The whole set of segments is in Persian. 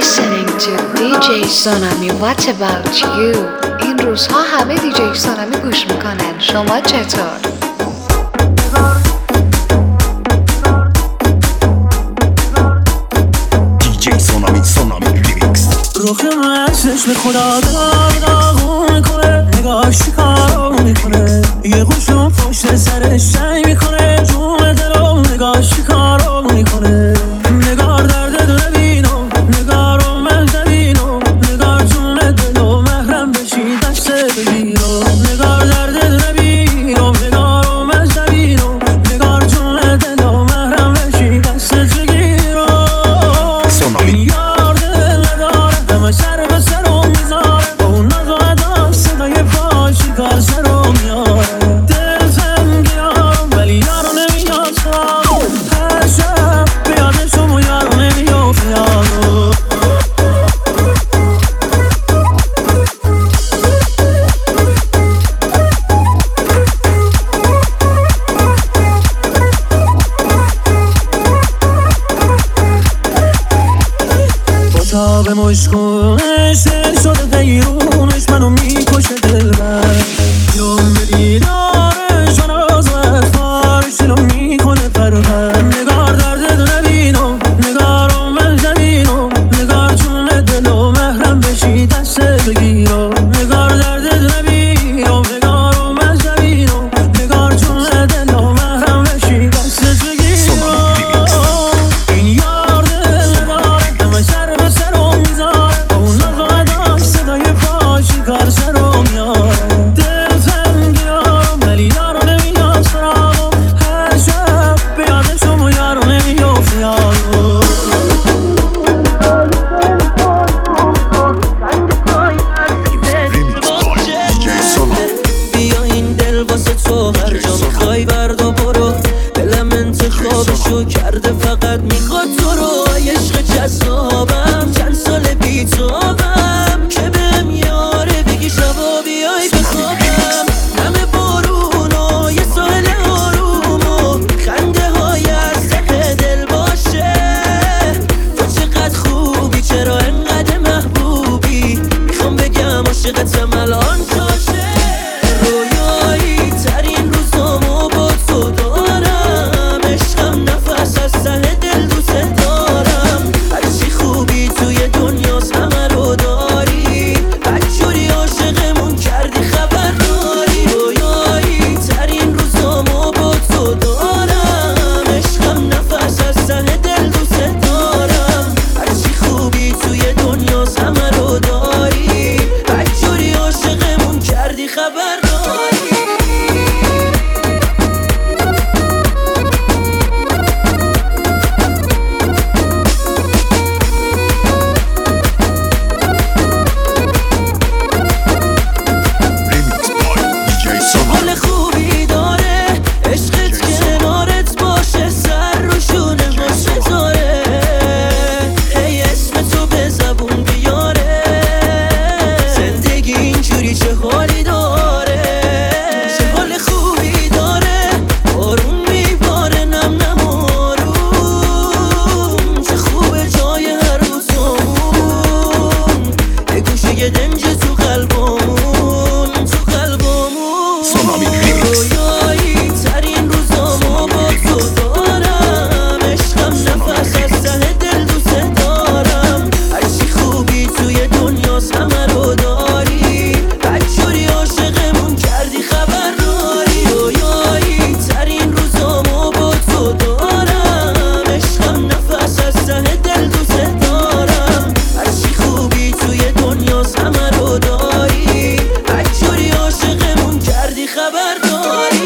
listening to DJ Sonami. What about you? این روزها همه DJ Sonami گوش میکنن. شما چطور؟ DJ Sonami Remix. روح من چشم خدا داغون میکنه، نگاه شکار میکنه، یه خوشم پشت سرش سعی میکنه، جون دلو نگاه شکار میکنه. نگار درد دو نبینم، نگار رو من نبینم، نگار جون دلو محرم بشی دست بگیرم. نگار درد دو نبینم، نگار رو من نبینم، نگار جون دلو محرم بشی دست بگیرم. یار دل نداره همه سر به سرم میذاره، با اون ناز و ادا صدای پای چیکار سرم میاره. دل زنگیارم ولی یارو نمیاد سرم، هر شب به یادشم و یارو نمیافته یارو. تاب مشکونش دل شده غیرونش منو میکشه دلبر. یوم به دیدارش من از وفارش دلو میکنه پرپر. نگار درد دو نبینم، نگارم من نبینم، نگار جون دلو محرم بشی دست بگیرم. نگار درد دو نبینم، نگارم من نبینم، نگار جون دلو محرم بشی دست بگیرم. این یار دل نداره همه سر به سرم میذاره، با اون ناز و ادا صدای پای چیکار سرم میاره. دل زنگیارم ولی یارو نمیاد سرم، هر شب به یادشم و یارو نمیافته یارو. بیا این دل واسه تو هر جا میخوای بردا برو، دلم انتخابشو کرده فقط میخواد تو رو. عشق جذابم چند سال بیتابم که بهم یاره بگی شبا بیای بخوابم. همه بارون و یه ساحل آروم و خنده های از ته دل باشه. تو چقدر خوبی چرا انقدر محبوبی، میخوام بگم عاشقتم الان جاشه. رویایی ترین روزامو با تو دارم، عشقم نفس از ته دل دوست دارم. هرچی خوبی توی دنیاست همه رو داری، بدجوری عاشقمون کردی خبر داری. رویایی ترین روزامو با تو دارم، عشقم نفس از ته دل دوست دارم. هرچی خوبی توی دنیاست همه رو داری، بدجوری عاشقمون کردی خبر داری. حال خوبی داره عشقت کنارت باشه، سر رو شونه باش بذاره، هی اسم تو به زبون بیاره. زندگی اینجوری چه حالی داره، چه حال خوبی داره، بارون میباره نم نم آروم. چه خوبه جای هر روزمون، یه گوشه دنج تو قلبمون، تو قلبمون. رویایی ترین روزامو با تو دارم، عشقم نفس از ته دل دوست دارم. هرچی خوبی توی دنیاست همه رو داری، بدجوری عاشقمون کردی خبر داری. رویایی ترین روزامو با تو دارم، عشقم نفس از ته دل دوست دارم. هرچی خوبی توی دنیاست همه رو داری، بدجوری عاشقمون کردی خبر داری.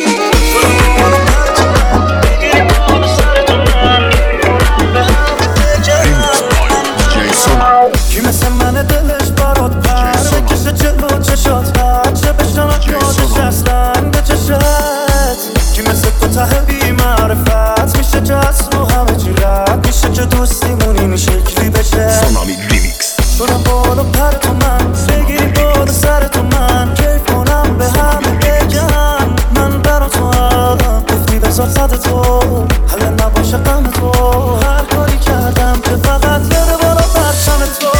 کی مثل من دلش برات پر بکشه جلو چشات، بچه بشنات یادش اصلا به چشت. کی مثل تو ته بی معرفت میشه جست و همه چی رد میشه، که دوستیمون این شکلی بشه. Sonami Remix. شدم بالا پر تو من، بگیری بالا سر تو من، کیف کنم به همه بگم من برا تو هم. گفتی بذار صد تو حل نباشه غم تو، هر کاری کردم که فقط یاد بالا پرچم تو.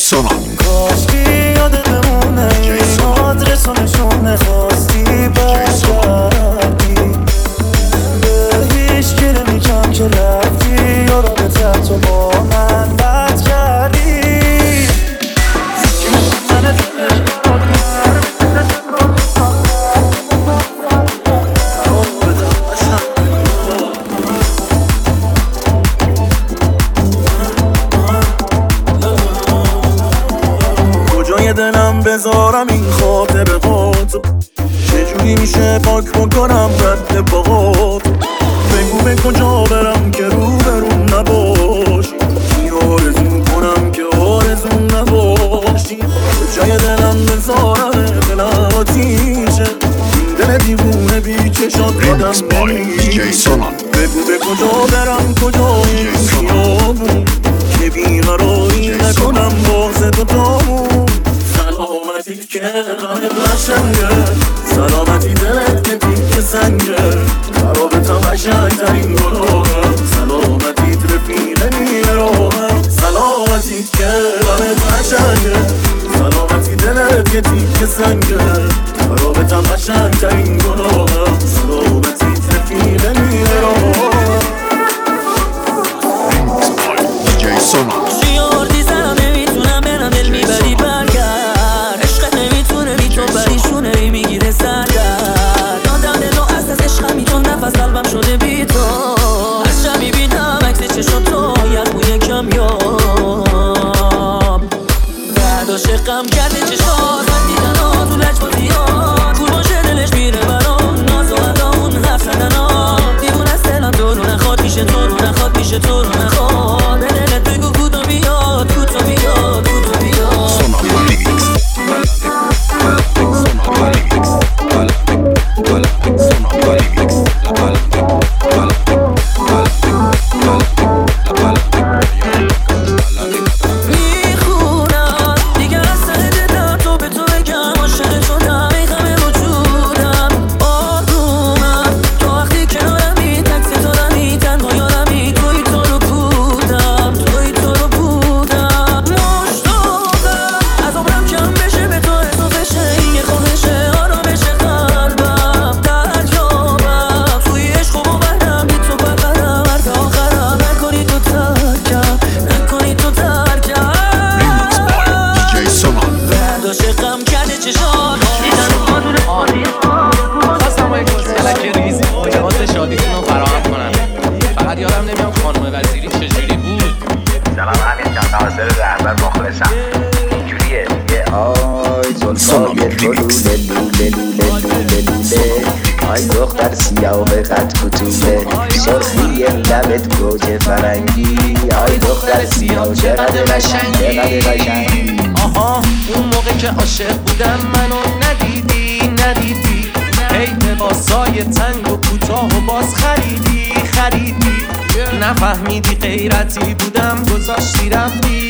سونامی کاشکی یاد بمونه این آدرس و نشونه خواستی برگردی به هیچ کی نمیگم که رفتی یا رابطت تو با من بد کردی کجای دلم بذارم این خاطره هاتو چجوری میشه پاک بکنم رد باهات بگو به کجا برم که روبروم نباشی آرزو کنم که آرزو نباشی کجای دلم بذارم دلم آتیشه این دل دیوونه بی چشات ریمیکس آدم بای دیجی سونامی بگو به کجا برم کجای خیابون که بیقراری نکنم باز دوتامون سلامتی که قلب قشنگه سلامتی دلت که تیک سنگه خرابتم قشنگترین گناهم سلامتی رفیق میراهم سلامتی که قلب قشنگه سلامتی دلت که تیک سنگه خرابتم قشنگترین گناهم سلامتی رفیق میراهم ریمیکس بای دیجی سونامی شیار دیزم نمیتونم برم دل میبری برگرد عشقت نمیتونه بی تو بریشونه میگیره سردر دادم دل و از عشقم میتون نفس قلبم شده بی تو از شب میبینم عکس چشم تو یخموی کمیاب درد و شقم کرده چشات من دیدن ها تو لجبازی ها کور باشه دلش میره برام ناز و اندامون حرف زدن ها دیوون از دلم تو رو نخواد میشه تو رو نخواد میشه تو رو نخواد به دلت بگو کودو بیاد کودو بیاد کودو بیاد سونامی ریمیکس سونامی ریمیکس سونامی ریمیکس میخونم دیگه از سر دلم تو به تو بگم عاشق شدم ای غم وجودم آرومم تو وقتی کنارمی تکس تو دمی تنها یارمی توی تو رو بودم توی تو رو بودم مشتاقم از عمرم کم بشه به تو اضافه شه این یه خواهشه آرامش قلبم دریابم توی عشق و باورم بی تو برم مرد آخرم نکنی تو ترکم نکنی تو ترکم ریمیکس بای دیجی سونامی برداشت غم کرده چشات خواستم با یک کسکلک ریزی لباس شادیتون رو فراهم کنم فقط یادم نمیاد خانم وزیری چجوری بود سلام همین جان ناصر رهبر مخلصم اینجوریه دیگه آی زلفای تو لوله لوله لوله لوله لوله آی دختر سیاه و قد کتوله سرخی لبت گوجه فرنگی آی دختر سیاه چقدر قشنگی چقدر قشنگی آها اون موقع که عاشق بودم منو ندیدی هی لباسای تنگ و کوتاه و باز خریدی نفهمیدی غیرتی بودم گذاشتی رفتی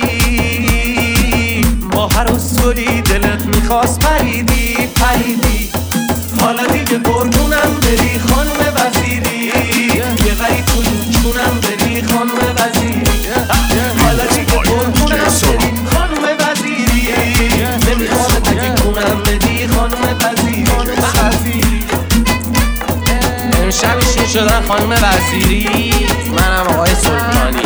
با هر اسطوری دلت میخواست پریدی حالا دیگه قربونم بری خانم وزیری یه غری تو چونم بری خانم وزیری حالا دیگه قربونم بری خانم وزیری نمیخوام تکی کنم بدی خانم وزیری امشب شین شدن خانم وزیری منم آقای سلطانی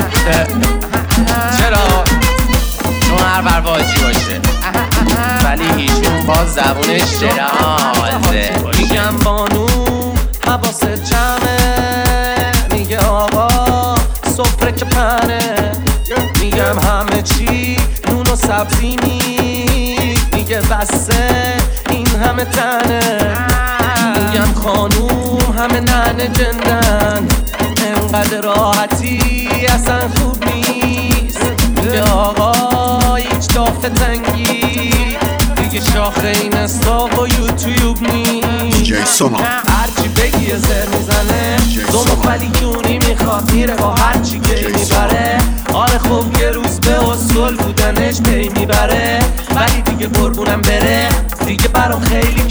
چرا؟ چون هر بر واجی باشه ولی هیچون باز زبونش درازه میگم بانو حواست جمعه میگه آقا سفره که پنه میگم همه چی نون و سبزی میگه بسه این همه تنه میگم خانوم همه ننه جندن انقدر راحتی اصلا خوب نیست میگه آقا هیچ دافه تنگی دیگه شاخه این استا و یوتیوب نیست دیجی سونامی هرچی بگی یه زر میزنه دوم ولی کونی میخواد میره با هرچی که میبره آره خب یه روز به اصول بودنش پی میبره ولی دیگه قربونم بره دیگه برام خیلی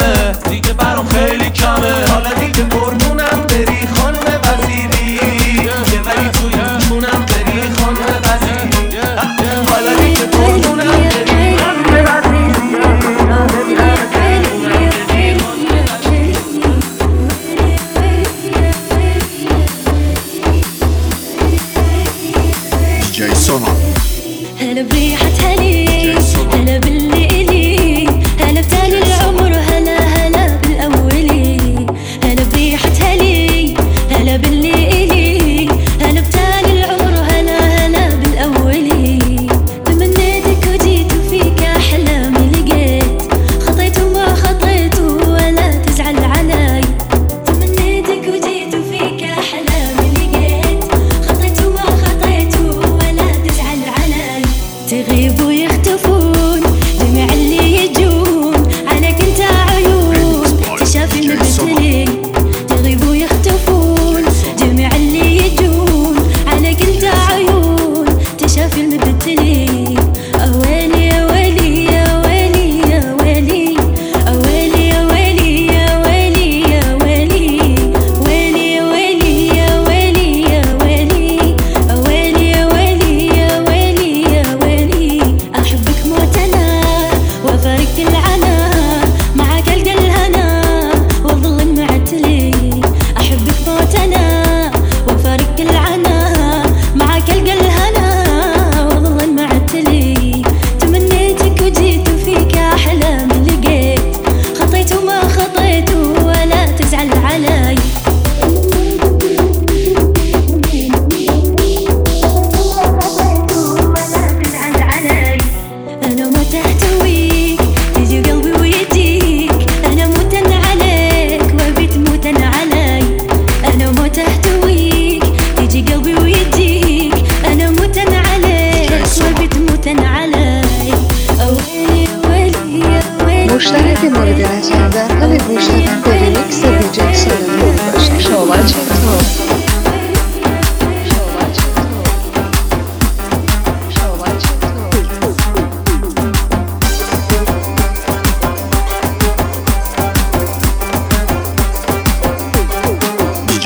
کمه حالا دیگه قربونم بری خانم وزیری یه ولی توی چونم بری خانم وزیری حالا دیگه قربونم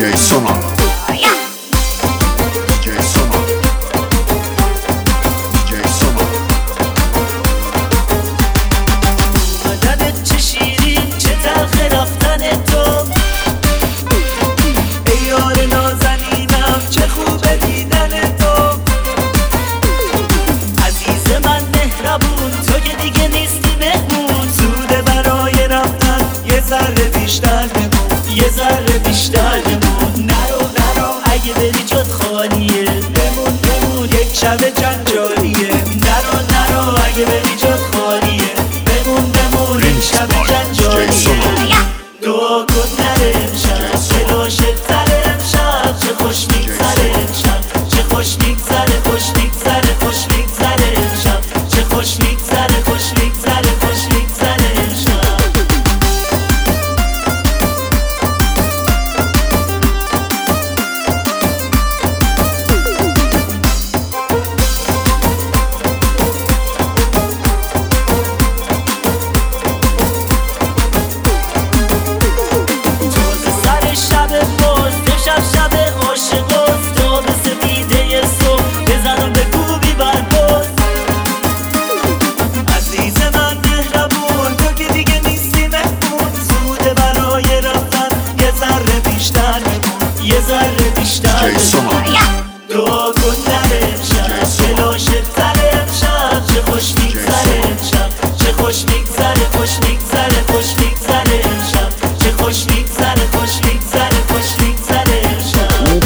DJ Sonar. DJ Sonar. DJ Sonar. بدنت چه شیرین چه تلخ رفتن تو ای یار نازنینم چه خوبه دیدن تو عزیز من مهربون تو که دیگه نیستی مهمون زوده برای رفتن یه ذره بیشتر بمون یه ذره بیشتر بمون نرو اگه بری جات خالیه بمون یک شب جنجالیه نرو اگه بری جات خالیه بمون یک شب جنجالیه دعا کن نره امشب چه لاشت سر امشب چه خوش میگذره امشب چه خوش میگذره خوش میگذره خوش میگذره امشب چه خوش میگذره خوش میگذره خوش میگذره امشب DJ Sonar. دعا کن نره امشب چه لاشت سر امشب چه خوش میگذره امشب چه خوش میگذره خوش میگذره خوش میگذره امشب چه خوش میگذره خوش میگذره خوش میگذره امشب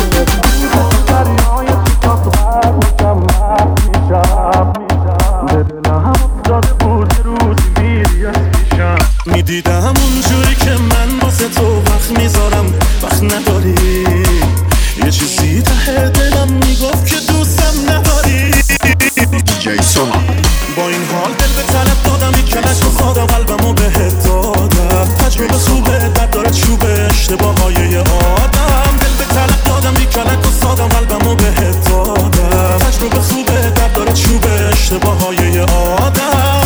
میدیدم اونجوری که من واسه تو وقت میذارم وقت نداری یه چیزی ته دلم میگفت که دوستم نداری DJ Sonar. با این حال دل به طلب دادم یک کلک و ساده قلبمو بهت دادم تجربه خوبه درد داره چوبه اشتباه های آدم دل به طلب دادم یک کلک و ساده قلبمو بهت دادم تجربه خوبه درد داره چوبه اشتباه های آدم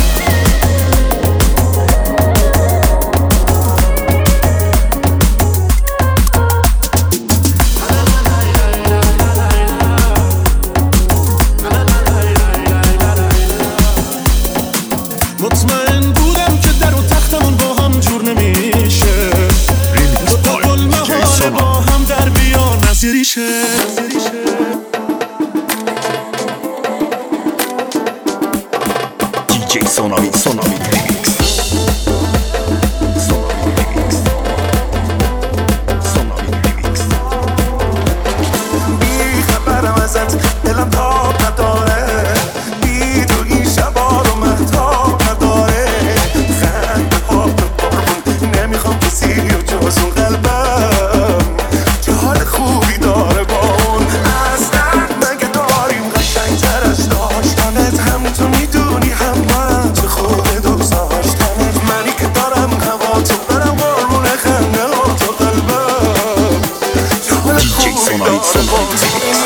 مطمئن بودم که در و تختمون با هم جور نمیشه دو تا قلمه حال با هم در بیار نظریشه DJ Sonar. Sonar Remix. Sonar Remix. Sonar Remix. بی خبرم ازت دلم تاب نداره بی تو این شبا رو محتاب نداره خنده ها رو قربون نمیخوام کسی و جز اون قلبم که حال خوبی داره با اون اصلا مگه داریم قشنگترش داشتنت هم تو میدونی هم من چه خوبه دوست داشتنت منی که دارم هوا تو برم قربون خنده ها تو قلبم که حال خوبی داره با اون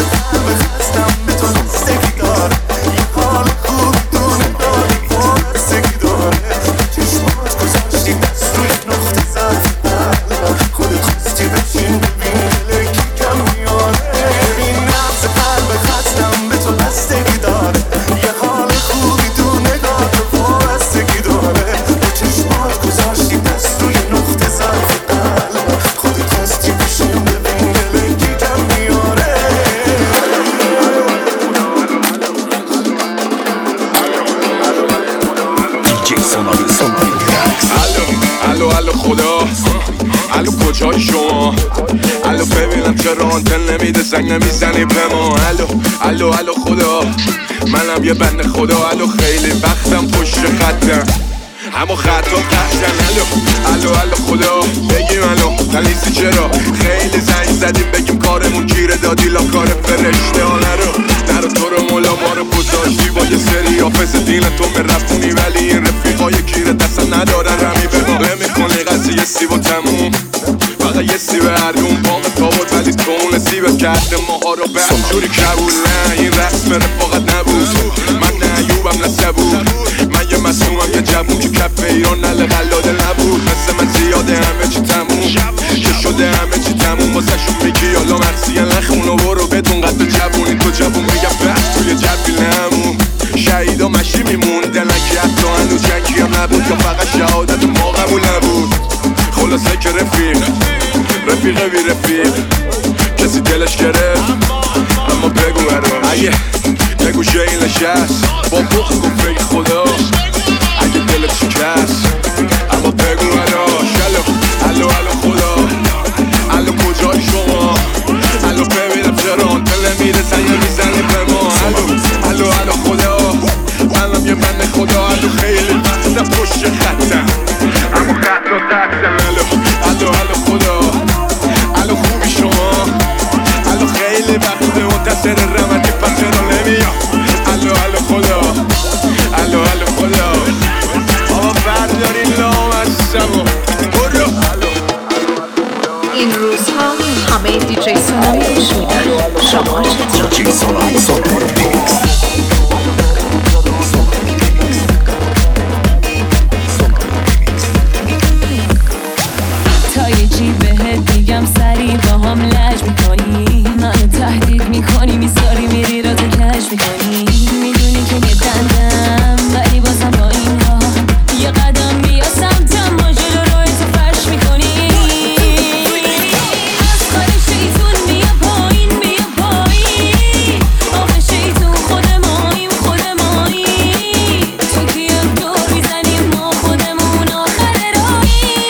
الو خدا الو کجای شما الو ببینم چرا آنتن نمیده زنگ نمیزنی به ما الو خدا منم یه بنده خدا الو خیلی وقتم پشت خطم اما خطا قشن الو خدا بگیم الو تلیسی چرا خیلی زنگ زدیم بگیم کارمون گیره دادی لا کار فرشته ها نرو تو رو مولا ما رو گذاشتی با یه سری حافظ دین تو مرفونی ولی این رفیقای گیره دستم ندارن رمی به ما نمیکنی قضیه سیب و تموم فقط یه سیب هردون بام تابوت ولی تو اون سیب کرده ماها رو به همجوری کبول نه این رسم رفاقت نبود من نه ایوبم نه سبود من یه مسئومم یه جوون که کف ایران نل قلاده نبود مثل من زیاده همه چی تموم که شده همه چی تموم واسهشون میگی حالا مرسی نخونو برو بدون قد جوونی تو جوون میگم بحث توی جبی نمون شهیدا مشی میموندن که حتی هنوز جنگی هم نبود یا فقط شهادت ما قبول نبود خلاصه که رفیق بی رفیق کسی دلش گرفت اما بگو برام اگه بگو جایی نشست با بخ گفت ای خدا اگه دلت شکست اما بگو براش الو خدا الو کجای شما الو ببینم چرا دل میره سنگ میزنی به ما الو خدا منم یه من خدا الو خیلی وقتا پشت خطم اما خط رو تکتم الو خدا الو خوبی شما الو خیلی وقت منتظر رمدی پس رو نمیام الو خدا الو خدا آقا بردارین لامستم و برو این روزها همه دیجی سونامی گوش میدن. شما چطور؟ دیجی سونامی ریمیکس. تا یه چی بهت میگم سری با هم لج میکنی منو تهدید میکنی میذاری میری را تو کش میکنی میدونی که یه دندم ولی بازم با این ها یه قدم بیا سمتم ما جلو روی تو فرش میکنی از خار شیطون بیا پایین آخه شیطون خود ماییم تو کیم دور میزنیم ما خودمون آخر راهی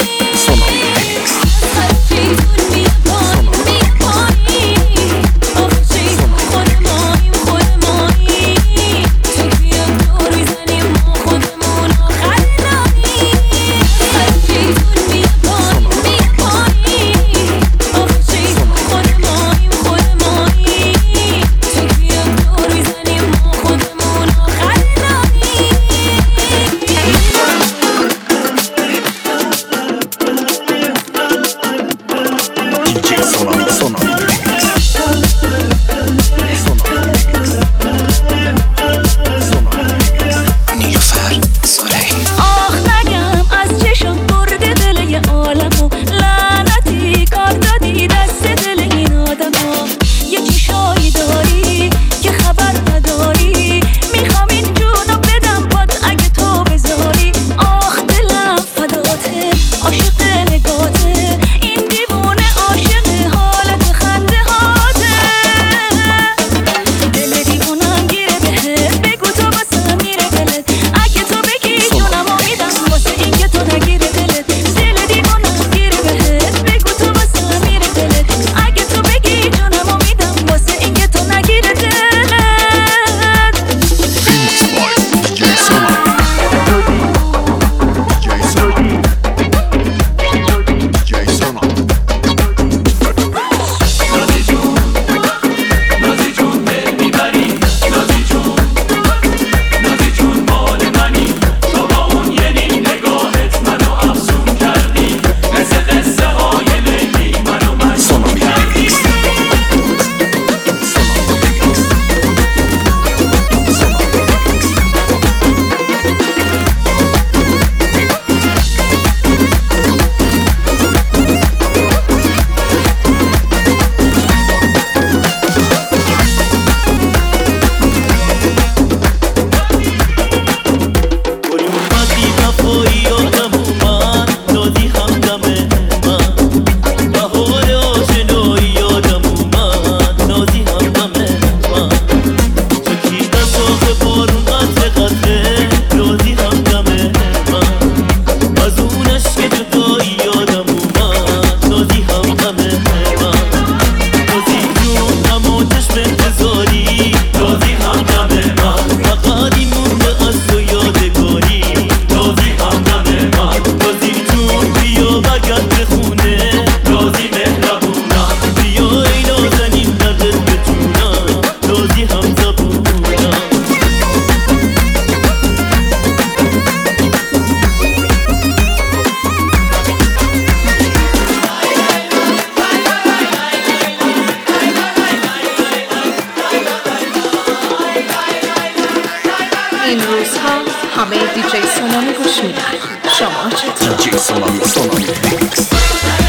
همه دیجی سونامی گوش میدن. شما چطور؟ دیجی سونامی ریمیکس.